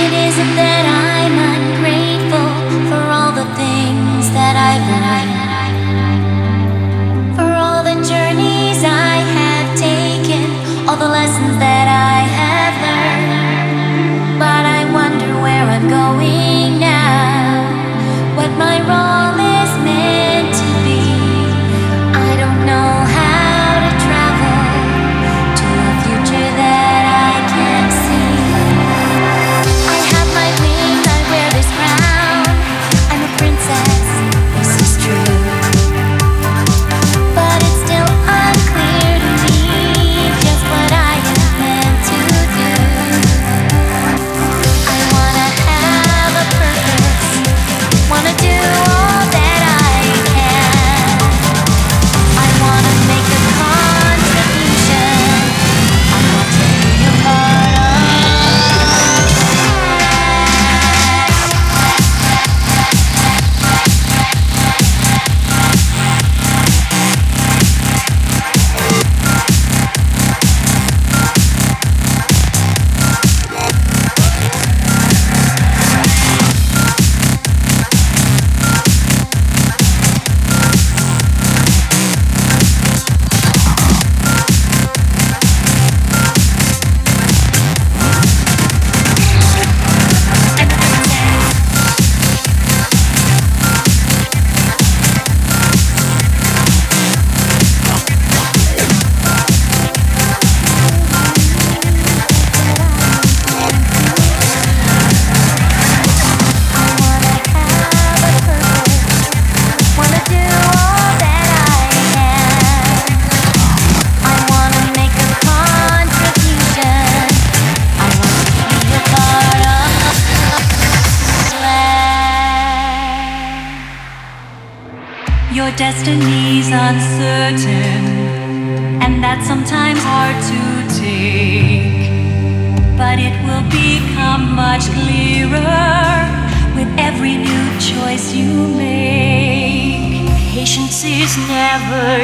It isn't that I'm ungrateful for all the things that I've learned, for all the journeys I have taken, all the lessons that I have learned. But I wonder where I'm going now, what my role is meant to be. I don't know how to travel to a future that I can't see. I have my wings, I wear this crown. I'm a princess, this is true. But it's still unclear to me just what I am meant to do. I wanna have a purpose, wanna do all that I can. I wanna make a contribution. I want to be a part of Your destiny's uncertain, and that's sometimes hard to take. But it will become much clearer with every new choice you make. Patience is never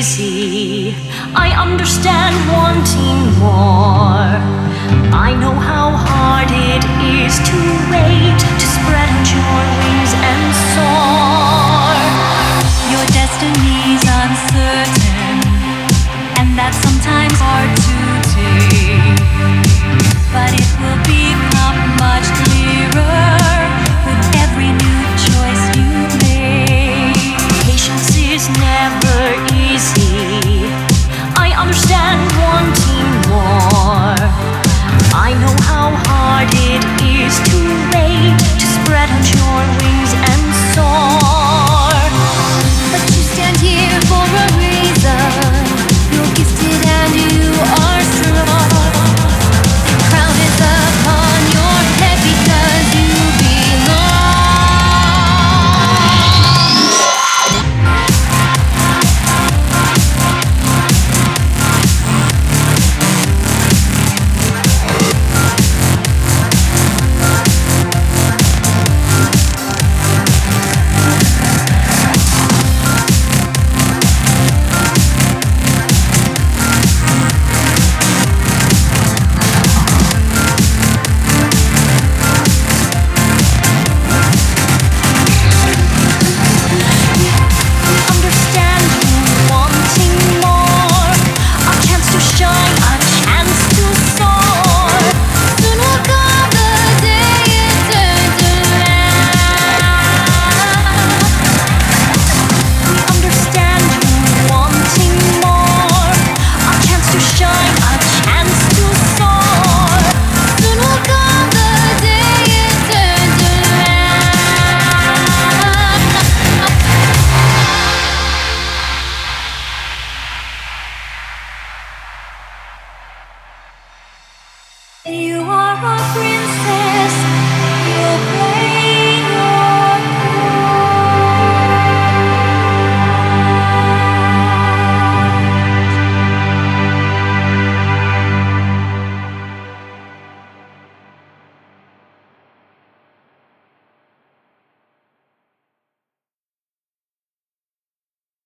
easy. I understand wanting more. I know how hard it is to wait, to spread out your wings and soar. Your destiny's uncertain, and that's sometimes hard to take. But it will become much clearer with every new choice you make. Patience is never easy. I understand wanting more. I know how hard it is to wait, to spread out your wings and soar. But you stand here for a reason. You're gifted and you are strong. The crown is upon your head because you You are a princess.